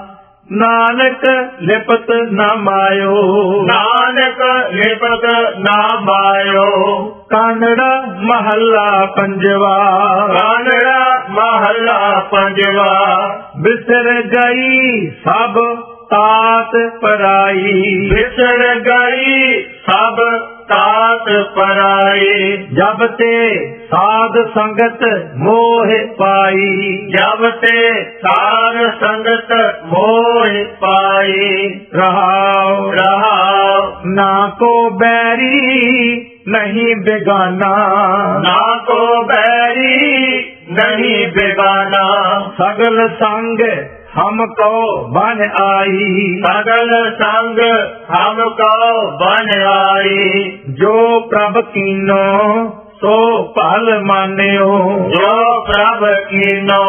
Speaker 1: ਨਾਨਕ ਲਿਪਤ ਨ ਮਾਇਓ।
Speaker 2: ਨਾਨਕ ਲਿਪਤ ਨਾ ਮਾਇਓ।
Speaker 1: ਕਾਨੜਾ ਮਹੱਲਾ ਪੰਜਵਾ।
Speaker 2: ਕਾਨੜਾ ਮਹੱਲਾ ਪੰਜਵਾ।
Speaker 1: ਬਿਸਰ ਗਈ ਸਭ ਤਾਤ ਪਰਾਈ।
Speaker 2: ਵਿਸਰ ਗਈ ਸਭ ਤਾਤ ਪਰਾਈ।
Speaker 1: ਜਬ ਤੇ ਸਾਧ ਸੰਗਤ ਮੋਹ ਪਾਈ।
Speaker 2: ਜਬ ਤੇ ਸਾਧ ਸੰਗਤ ਮੋਹ ਪਾਈ।
Speaker 1: ਰਹਾਉ
Speaker 2: ਰਹਾਉ
Speaker 1: ਨਾ ਕੋ ਬੈਰੀ ਨਹੀਂ ਬੇਗਾਨਾ।
Speaker 2: ਨਾ ਕੋ ਬੈਰੀ ਨਹੀਂ ਬੇਗਾਨਾ।
Speaker 1: ਸਗਲ ਸੰਗ ਹਮ ਕੋ ਬਨ ਆਈ।
Speaker 2: ਸਗਲ ਸੰਗ ਹਮ ਕੋ ਬਨ ਆਈ।
Speaker 1: ਜੋ ਪ੍ਰਭ ਕੀਨੋ ਸੋ ਭਲ ਮਾਨਿਓ।
Speaker 2: ਜੋ ਪ੍ਰਭ ਕੀਨੋ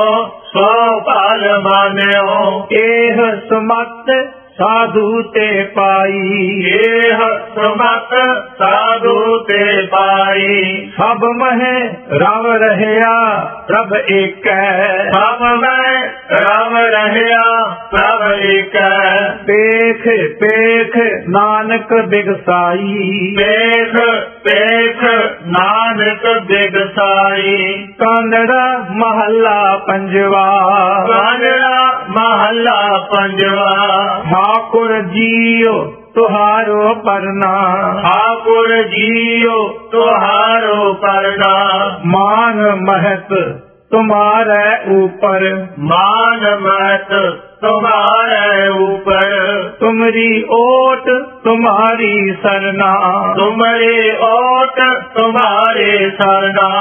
Speaker 2: ਸੋ ਭਲ ਮਾਨਿਓ।
Speaker 1: ਇਹ ਸੁਮਤ ਸਾਧੂ ਤੇ ਪਾਈ।
Speaker 2: ਇਹ ਸਮਤ ਸਾਧੂ ਤੇ ਪਾਈ।
Speaker 1: ਸਭ ਮਹਿ ਰਵ ਰਹਿਆ ਪ੍ਰਭ ਏਕੈ।
Speaker 2: ਸਭ ਮੈਂ ਰਾਮ ਰਹਿਆ ਪ੍ਰਭ ਏਕੈ।
Speaker 1: ਪੇਖ ਪੇਖ ਨਾਨਕ ਬਿਗਸਾਈ।
Speaker 2: ਪੇਖ ਪੇਖ ਨਾਨਕ ਬਿਗਸਾਈ।
Speaker 1: ਕਾਨੜਾ ਮਹੱਲਾ ਪੰਜਵਾ।
Speaker 2: ਕਾਨੜਾ ਮਹੱਲਾ ਪੰਜਵਾ।
Speaker 1: ਠਾਕੁਰ ਜੀਓ ਤੁਹਾਰੋ ਪਰਨਾ।
Speaker 2: ਠਾਕੁਰ ਜੀਓ ਤੁਹਾਰੋ ਪਰਨਾ।
Speaker 1: ਮਾਨ ਮਹਤ ਤੁਮਾਰੇ ऊपर।
Speaker 2: मान महत तुम्हारे ऊपर।
Speaker 1: तुमरी ओट तुम्हारी सरना।
Speaker 2: तुम्हारी ओट तुम्हारे सरना।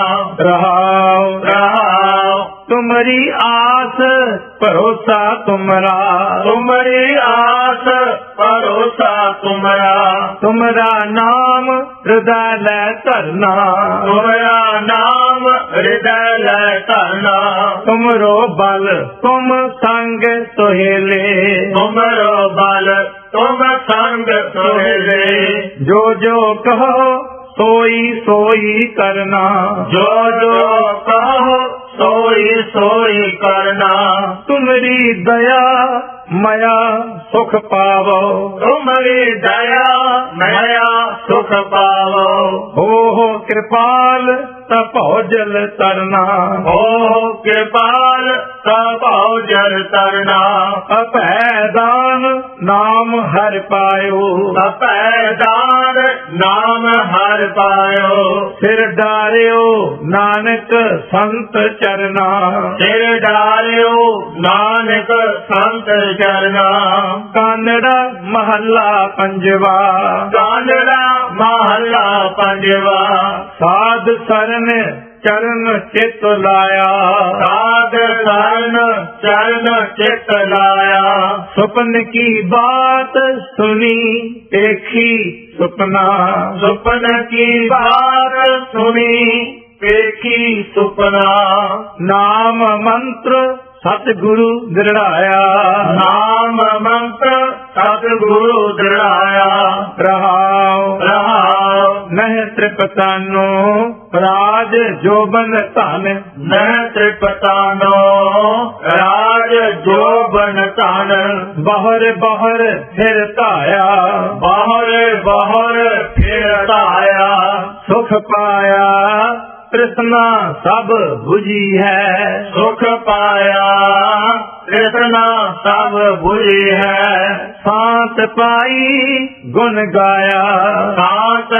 Speaker 1: रहाओ
Speaker 2: रहाओ
Speaker 1: तुमरी आस भरोसा तुमरा।
Speaker 2: तुम्हारी आस भरोसा तुम्हारा।
Speaker 1: तुमरा नाम हृदय लै धरना।
Speaker 2: तुम्हारा नाम हृदय लै धरना।
Speaker 1: तुमरो बल तुम संग सोहेले।
Speaker 2: तुमरो बल तुम संग सोहेले।
Speaker 1: जो जो कहो सोई सोई करना।
Speaker 2: जो जो कहो सोई सोई करना।
Speaker 1: तुमरी दया मया सुख पावो।
Speaker 2: तुम्हारी दया मया सुख पावो।
Speaker 1: हो ਕਿਰਪਾਲ ਤਾ ਭਉ ਜਲ ਤਰਨਾ,
Speaker 2: ਹੋ ਕਿਰਪਾਲ ਤਾ ਭਉ ਜਲ ਤਰਨਾ,
Speaker 1: ਅਭੈ ਦਾਨ ਨਾਮ ਹਰਿ ਪਾਇਓ,
Speaker 2: ਅਭੈ ਦਾਨ ਨਾਮ ਹਰਿ ਪਾਇਓ,
Speaker 1: ਸਿਰ ਡਾਰਿਓ ਨਾਨਕ ਸੰਤ ਚਰਨਾ,
Speaker 2: ਸਿਰ ਡਾਰਿਓ ਨਾਨਕ ਸੰਤ ਚਰਨਾ,
Speaker 1: ਕਾਨੜਾ ਮਹੱਲਾ ਪੰਜਵਾ,
Speaker 2: ਕਾਨੜਾ ਮਹੱਲਾ ਪੰਜਵਾ,
Speaker 1: ਸਾਧ ਸਰਨ ਚਰਨ ਚਿਤ ਲਾਇਆ,
Speaker 2: ਸਾਧ ਸਰਨ ਚਰਨ ਚਿਤ ਲਾਇਆ,
Speaker 1: ਸੁਪਨ ਕੀ ਬਾਤ ਸੁਣੀ ਦੇਖੀ ਸੁਪਨਾ,
Speaker 2: ਸੁਪਨ ਕੀ ਬਾਤ ਸੁਣੀ ਵੇਖੀ ਸੁਪਨਾ,
Speaker 1: ਨਾਮ ਮੰਤਰ ਸਤਿਗੁਰੂ ਦ੍ਰਿੜਾਇਆ,
Speaker 2: ਨਾਮ ਮੰਤਰ ਸਤਿਗੁਰੂ ਦ੍ਰਿੜਾਇਆ,
Speaker 1: ਰਹਾਉ
Speaker 2: ਰਹਾਉ
Speaker 1: ਨਹਿ ਤ੍ਰਿਪਤਾਨੋ ਰਾਜ ਜੋਬਨ ਧਨ,
Speaker 2: ਨਹਿ ਤ੍ਰਿਪਤਾਨੋ ਰਾਜ ਜੋਬਨ ਧਨ,
Speaker 1: ਬਾਹਰ ਬਾਹਰ ਫਿਰ ਧਾਇਆ,
Speaker 2: ਬਾਹਰ ਬਾਹਰ ਫਿਰ ਧਾਇਆ,
Speaker 1: ਸੁਖ ਪਾਇਆ ਤ੍ਰਿਸ਼ਨਾ ਸਭ 부ਜੀ ਹੈ,
Speaker 2: ਸੁਖ ਪਾਇਆ ਤ੍ਰਿਸ਼ਨਾ ਸਭ 부ਜੀ ਹੈ,
Speaker 1: ਸਾਤ ਪਾਈ ਗੁਣ ਗਾਇਆ,
Speaker 2: ਸਾਤ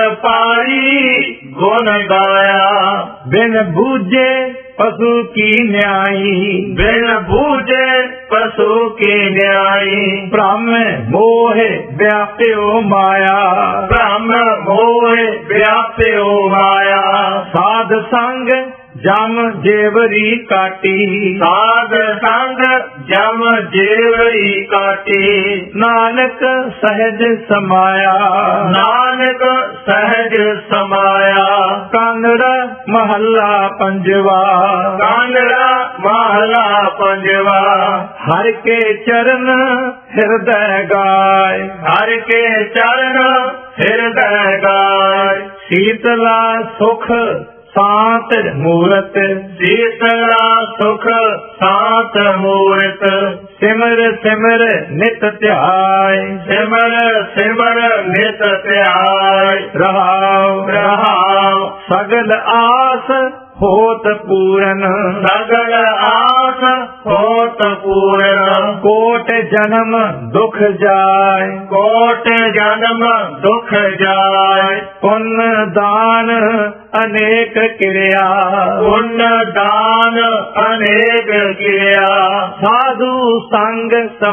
Speaker 2: ਪਾਈ ਗੁਣ ਗਾਇਆ,
Speaker 1: ਬਿਨ ਬੂਝੇ ਪਸ਼ੂ ਕੀ ਨਿਆਈ,
Speaker 2: ਬਿਨ ਬੂਝੇ ਪਸ਼ੂ ਕੀ ਨਿਆਈ,
Speaker 1: ਭ੍ਰਮ ਮੋਹ ਵਿਆਪਿਓ ਮਾਇਆ,
Speaker 2: ਭ੍ਰਮ ਮੋਹ ਵਿਆਪਿਓ ਮਾਇਆ,
Speaker 1: ਸਾਧ ਸੰਗ ਜਮ ਜੇਵਰੀ ਕਾਟੀ,
Speaker 2: ਸਾਧ ਸੰਗ ਜਮ ਜੇਵਰੀ ਕਾਟੀ,
Speaker 1: ਨਾਨਕ ਸਹਿਜ ਸਮਾਇਆ,
Speaker 2: ਨਾਨਕ ਸਹਿਜ ਸਮਾਇਆ,
Speaker 1: ਕਾਨੜਾ ਮਹੱਲਾ ਪੰਜਵਾ,
Speaker 2: ਕਾਨੜਾ ਮਹੱਲਾ ਪੰਜਵਾ,
Speaker 1: ਹਰਿ ਕੇ ਚਰਨ ਹਿਰਦੈ ਗਾਇ,
Speaker 2: ਹਰਿ ਕੇ ਚਰਨ ਹਿਰਦੈ ਗਾਇ,
Speaker 1: ਸੀਤਲਾ ਸੁਖ ਸਾਤ ਮੂਰਤ,
Speaker 2: ਸੀਤਲਾ ਸੁਖ ਸਾਤ ਮੂਰਤ,
Speaker 1: ਸਿਮਰ ਸਿਮਰ ਨਿਤ ਧਿਆਇ,
Speaker 2: ਸਿਮਰ ਸਿਮਰ ਨਿਤ ਧਿਆਇ,
Speaker 1: ਰਹਾਉ
Speaker 2: ਰਹਾਉ
Speaker 1: ਸਗਲ ਆਸ ਹੋਤ ਪੂਰਨ,
Speaker 2: ਸਗਲ ਆਸ ਹੋਤ ਪੂਰਨ,
Speaker 1: ਕੋਟ ਜਨਮ ਦੁਖ ਜਾਇ,
Speaker 2: ਕੋਟ ਜਨਮ ਦੁਖ ਜਾਇ,
Speaker 1: ਪੁੰਨ ਦਾਨ ਅਨੇਕ ਕਿਰਿਆ,
Speaker 2: ਪੁੰਨ ਦਾਨ ਅਨੇਕ ਕਿਰਿਆ,
Speaker 1: ਸਾਧੂ ਸੰਗ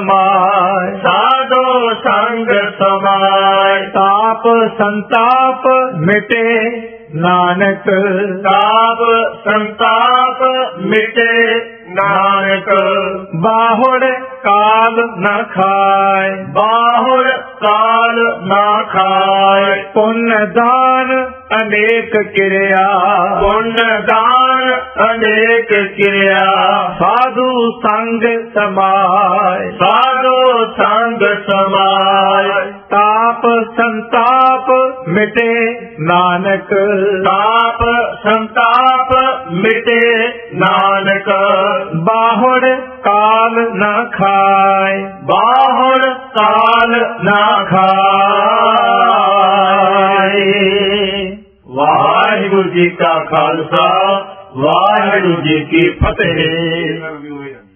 Speaker 1: ਸਮਾਇ,
Speaker 2: ਸਾਧੂ ਸੰਗ ਸਮਾਇ,
Speaker 1: ਤਾਪ ਸੰਤਾਪ ਮਿਟੇ ਨਾਨਕ,
Speaker 2: ਤਾਪ ਸੰਤਾਪ ਮਿਟੇ ਨਾਨਕ,
Speaker 1: ਬਾਹੁੜ ਕਾਲ ਨ ਖਾਇ,
Speaker 2: ਬਾਹੁੜ ਕਾਲ ਨਾ ਖਾਇ,
Speaker 1: ਪੁੰਨ ਦਾਨ ਅਨੇਕ ਕਿਰਿਆ,
Speaker 2: ਪੁੰਨ ਦਾਨ ਅਨੇਕ ਕਿਰਿਆ,
Speaker 1: ਸਾਧੂ ਸੰਗ ਸਮਾਇ,
Speaker 2: ਸਾਧੂ ਸੰਗ ਸਮਾਇ,
Speaker 1: ਤਾਪ ਸੰਤਾਪ ਮਿਟੇ ਨਾਨਕ,
Speaker 2: ਤਾਪ ਸੰਤਾਪ ਮਿਟੇ ਨਾਨਕ,
Speaker 1: ਬਾਹੁੜ ਕਾਲ ਨ ਖਾਇ,
Speaker 2: ਬਾਹੁੜ ਕਾਲ ਨਾ ਖਾਇ। ਵਾਹਿਗੁਰੂ ਜੀ ਕਾ ਖਾਲਸਾ, ਵਾਹਿਗੁਰੂ ਜੀ ਕੀ ਫਤਿਹ।